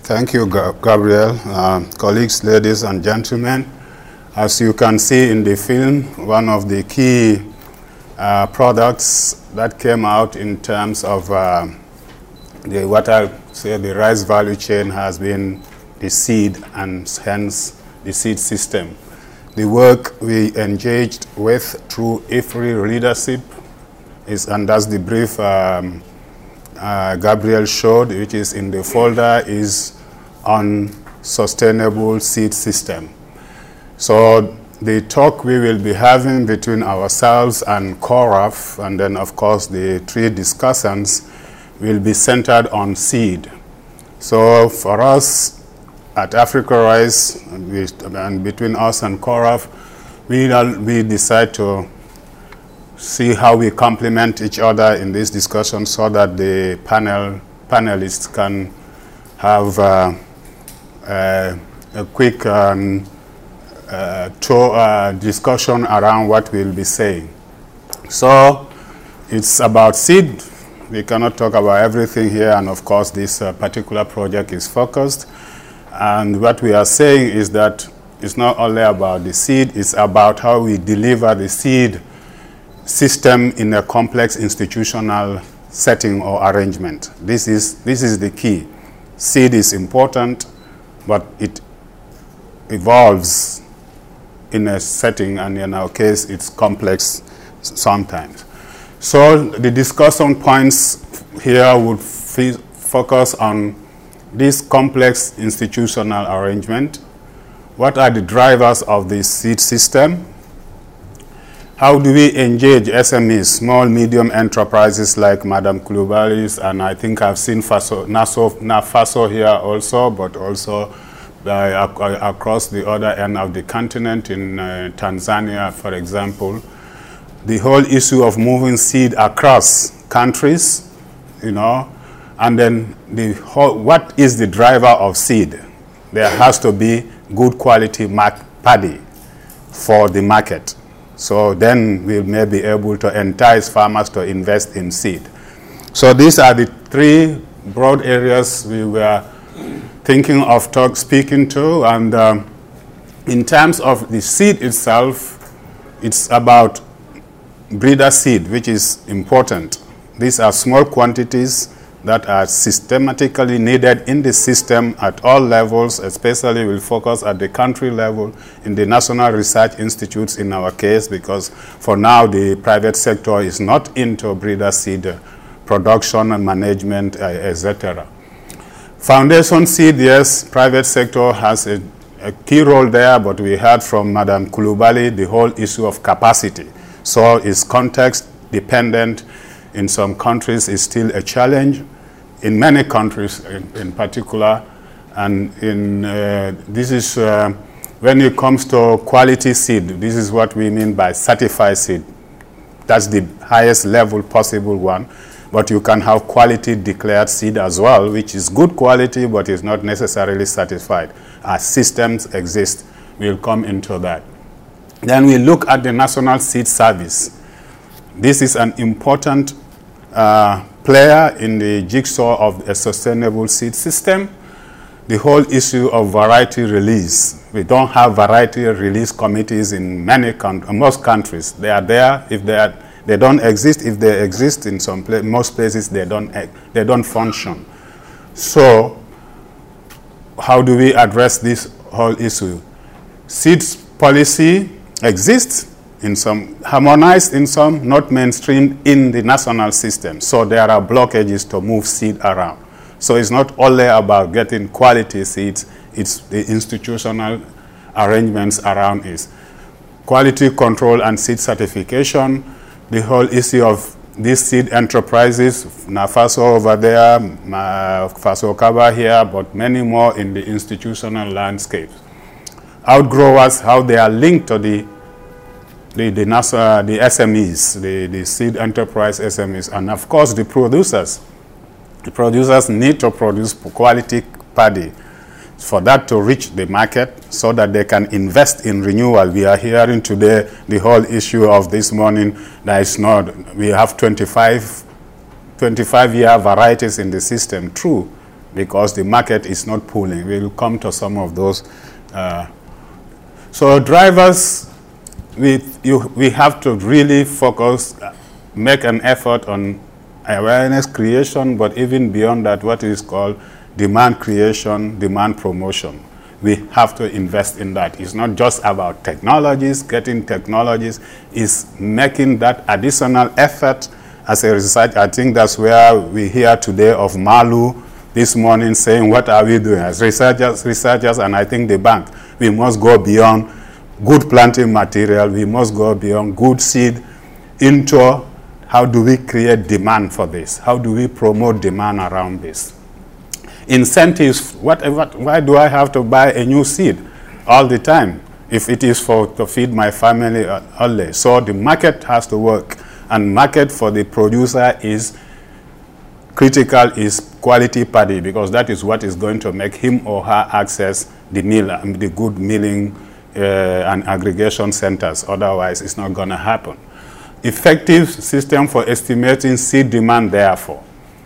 Thank you, Gabriel. Colleagues, ladies and gentlemen, as you can see in the film, one of the key products that came out in terms of the rice value chain has been the seed, and hence the seed system. The work we engaged with through IFRI leadership and that's the brief Gabriel showed, which is in the folder, is on sustainable seed system. So the talk we will be having between ourselves and CORAF, and then of course the three discussants, will be centered on seed. So for us at Africa Rice, and between us and CORAF, we decide to see how we complement each other in this discussion so that the panelists can have a quick discussion around what we'll be saying. So it's about seed. We cannot talk about everything here, and of course this particular project is focused. And what we are saying is that it's not only about the seed, it's about how we deliver the seed system in a complex institutional setting or arrangement. This is the key. Seed is important, but it evolves in a setting, and in our case, it's complex sometimes. So the discussion points here would focus on this complex institutional arrangement. What are the drivers of the seed system? How do we engage SMEs, small, medium enterprises like Madam Coulibaly's, and I think I've seen NAFASO here also, but also across the other end of the continent in Tanzania, for example. The whole issue of moving seed across countries, and then what is the driver of seed? There has to be good quality paddy for the market. So then we may be able to entice farmers to invest in seed. So these are the three broad areas we were thinking of speaking to. And in terms of the seed itself, it's about breeder seed, which is important. These are small quantities that are systematically needed in the system at all levels, especially we'll focus at the country level in the national research institutes in our case, because for now the private sector is not into breeder seed production and management, etc. Foundation seed, yes, private sector has a key role there, but we heard from Madam Coulibaly the whole issue of capacity. So it's context dependent. In some countries is still a challenge. In many countries in particular, and this is when it comes to quality seed, this is what we mean by certified seed. That's the highest level possible one, but you can have quality declared seed as well, which is good quality but is not necessarily certified. As systems exist, we'll come into that. Then we look at the National Seed Service. This is an important player in the jigsaw of a sustainable seed system. The whole issue of variety release. We don't have variety release committees in most countries. They are there. If they don't exist. If they exist in most places, they don't function. So, how do we address this whole issue? Seeds policy exists in some, harmonized in some, not mainstreamed in the national system. So there are blockages to move seed around. So it's not only about getting quality seeds, it's the institutional arrangements around it. Quality control and seed certification, the whole issue of these seed enterprises, NAFASO over there, FASO-CABA here, but many more in the institutional landscape. Outgrowers, how they are linked to the SMEs, the seed enterprise SMEs, and of course the producers. The producers need to produce quality paddy for that to reach the market so that they can invest in renewal. We are hearing today the whole issue of this morning that is not, we have 25-year varieties in the system. True, because the market is not pulling. We'll come to some of those. So drivers, we have to really focus, make an effort on awareness creation, but even beyond that, what is called demand creation, demand promotion. We have to invest in that. It's not just about technologies, getting technologies, it's making that additional effort as a research. I think that's where we hear today of Malu this morning saying, what are we doing as researchers, and I think the bank, we must go beyond good planting material, we must go beyond good seed into how do we create demand for this? How do we promote demand around this? Incentives, why do I have to buy a new seed all the time if it is to feed my family only? So the market has to work, and market for the producer is critical, is quality paddy, because that is what is going to make him or her access the mill, the good milling and aggregation centers. Otherwise, it's not going to happen. Effective system for estimating seed demand, therefore.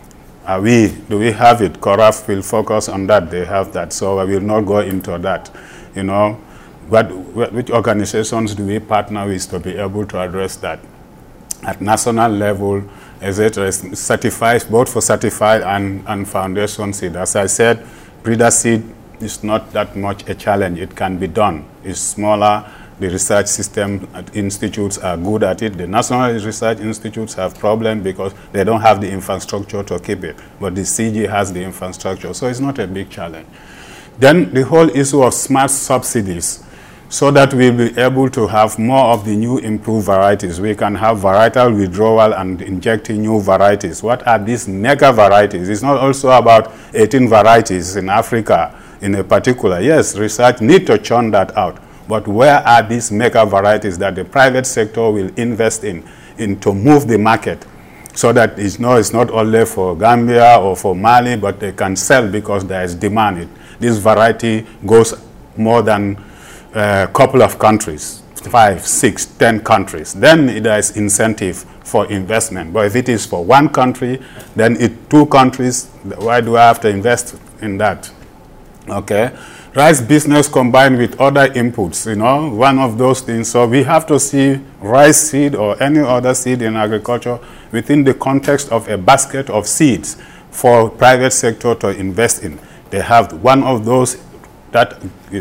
Do we have it? Coraf will focus on that. They have that. So I will not go into that. You know, which organizations do we partner with to be able to address that? At national level, is it certified, both for certified and foundation seed? As I said, breeder seed is not that much a challenge. It can be done. It's smaller. The research system institutes are good at it. The national research institutes have problems because they don't have the infrastructure to keep it. But the CG has the infrastructure, so it's not a big challenge. Then the whole issue of smart subsidies, so that we'll be able to have more of the new improved varieties. We can have varietal withdrawal and injecting new varieties. What are these mega varieties? It's not also about 18 varieties in Africa in a particular. Yes, research need to churn that out. But where are these mega varieties that the private sector will invest in to move the market, so that it's not only for Gambia or for Mali, but they can sell because there is demand. This variety goes more than a couple of countries, 5, 6, 10 countries. Then there is incentive for investment. But if it is for one country, then 2 countries, why do I have to invest in that? Okay. Rice business combined with other inputs, one of those things. So we have to see rice seed or any other seed in agriculture within the context of a basket of seeds for private sector to invest in. They have one of those that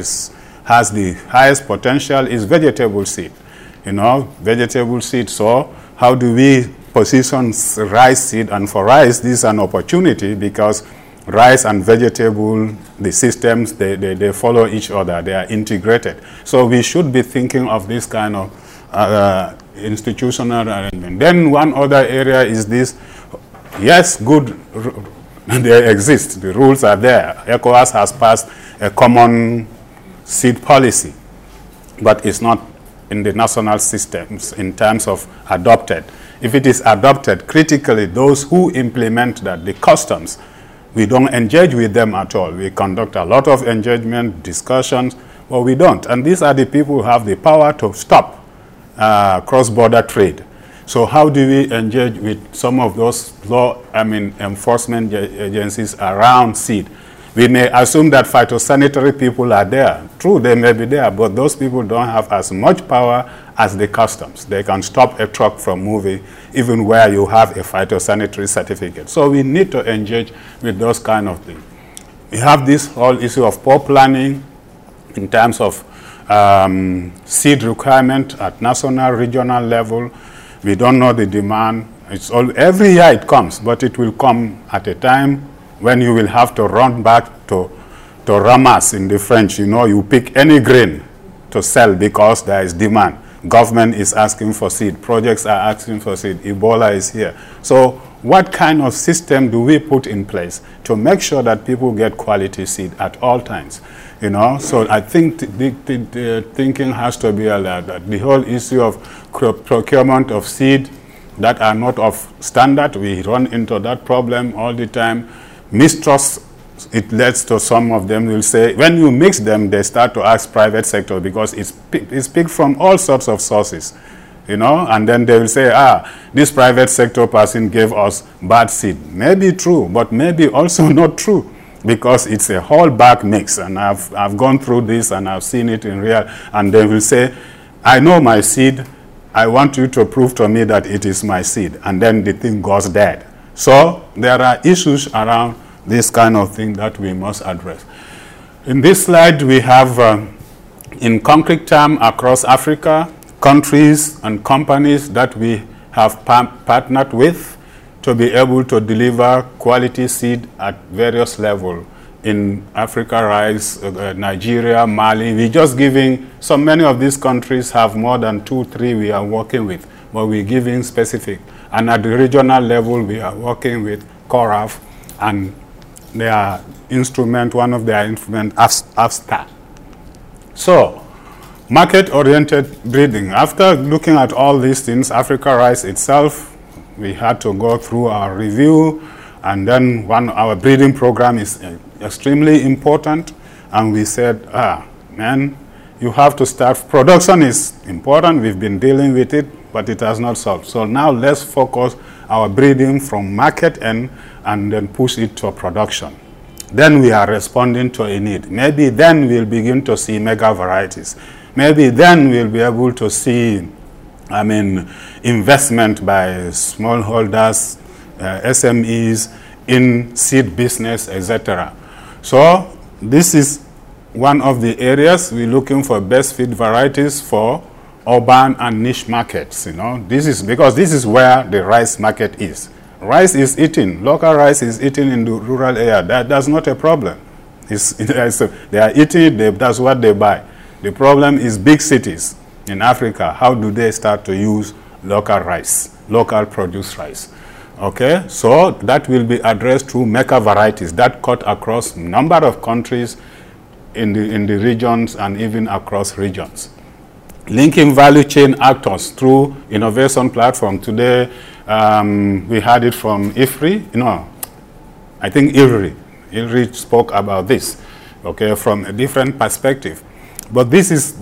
has the highest potential is vegetable seed. Vegetable seed. So how do we position rice seed? And for rice, this is an opportunity because rice and vegetable, the systems, they follow each other. They are integrated. So we should be thinking of this kind of institutional arrangement. Then one other area is this. Yes, good, they exist. The rules are there. ECOWAS has passed a common seed policy, but it's not in the national systems in terms of adopted. If it is adopted, critically, those who implement that, the customs, we don't engage with them at all. We conduct a lot of engagement, discussions, but we don't. And these are the people who have the power to stop cross-border trade. So how do we engage with some of those enforcement agencies around seed? We may assume that phytosanitary people are there. True, they may be there, but those people don't have as much power as the customs. They can stop a truck from moving even where you have a phytosanitary certificate. So we need to engage with those kind of things. We have this whole issue of poor planning in terms of seed requirement at national, regional level. We don't know the demand. Every year it comes, but it will come at a time when you will have to run back to ramas in the French. You pick any grain to sell because there is demand. Government is asking for seed. Projects are asking for seed. Ebola is here. So what kind of system do we put in place to make sure that people get quality seed at all times? So I think the thinking has to be that the whole issue of procurement of seed that are not of standard, we run into that problem all the time. Mistrust, it leads to some of them will say, when you mix them, they start to ask private sector because it's picked from all sorts of sources, and then they will say, this private sector person gave us bad seed. Maybe true, but maybe also not true. because it's a whole bag mix, and I've gone through this and I've seen it in real, and they will say, I know my seed, I want you to prove to me that it is my seed, and then the thing goes dead. So there are issues around this kind of thing that we must address. In this slide we have, in concrete terms, across Africa, countries and companies that we have partnered with to be able to deliver quality seed at various levels. In Africa, rice, Nigeria, Mali, we're just giving, so many of these countries have more than 2, 3 we are working with, but we're giving specific. And at the regional level, we are working with CORAF and their instrument, one of their instruments, AFSTA. So, market-oriented breeding. After looking at all these things, Africa Rice itself, we had to go through our review, and then our breeding program is extremely important, and we said, man, you have to start. Production is important, we've been dealing with it, but it has not solved. So now let's focus our breeding from market end and then push it to production. Then we are responding to a need. Maybe then we'll begin to see mega varieties. Maybe then we'll be able to see, investment by smallholders, SMEs in seed business, etc. So this is one of the areas we're looking for best feed varieties for urban and niche markets. This is because this is where the rice market is. Rice is eaten. Local rice is eaten in the rural area. That's not a problem. They are eating it. That's what they buy. The problem is big cities in Africa. How do they start to use local rice, local produced rice? Okay, so that will be addressed through mega varieties that cut across a number of countries in the regions and even across regions. Linking value chain actors through innovation platform. Today, we had it from IFRI. I think IFRI spoke about this, okay, from a different perspective. But this is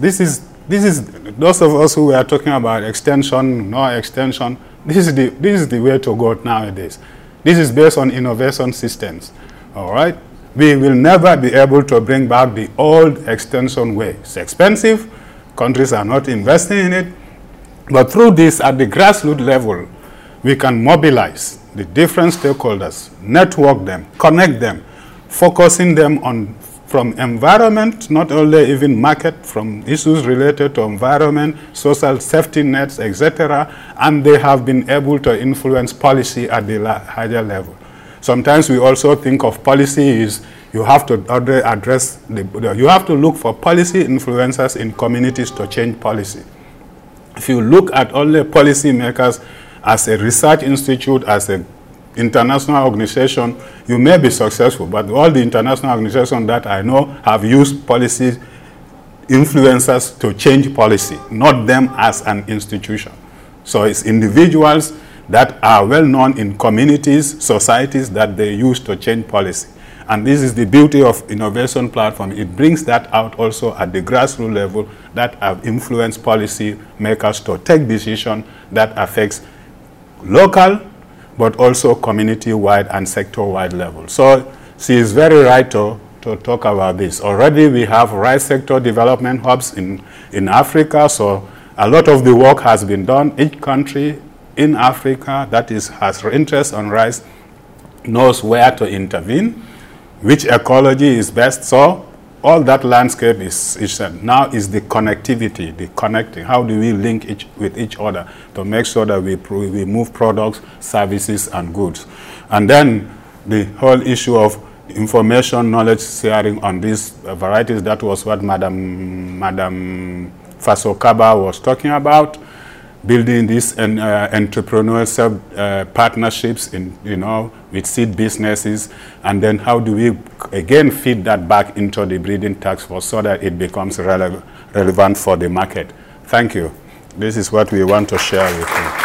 those of us who are talking about extension, no extension. This is the way to go nowadays. This is based on innovation systems. All right, we will never be able to bring back the old extension way. It's expensive. Countries are not investing in it. But through this, at the grassroots level, we can mobilize the different stakeholders, network them, connect them, focusing them on from environment, not only even market, from issues related to environment, social safety nets, etc. And they have been able to influence policy at the higher level. Sometimes we also think of policy is you have to address, you have to look for policy influencers in communities to change policy. If you look at only policy makers as a research institute, as an international organization, you may be successful, but all the international organizations that I know have used policy influencers to change policy, not them as an institution. So it's individuals that are well known in communities, societies that they use to change policy. And this is the beauty of innovation platform. It brings that out also at the grassroots level that have influenced policy makers to take decisions that affects local, but also community-wide and sector-wide level. So she is very right to talk about this. Already we have rice sector development hubs in Africa, so a lot of the work has been done. Each country in Africa that has interest on rice knows where to intervene, which ecology is best. So all that landscape now is the connectivity, the connecting. How do we link with each other to make sure that we move products, services, and goods? And then the whole issue of information, knowledge sharing on these varieties, that was what Madam Fasokaba was talking about. Building these entrepreneurial partnerships with seed businesses, and then how do we again feed that back into the breeding task force so that it becomes relevant for the market. Thank you. This is what we want to share with you.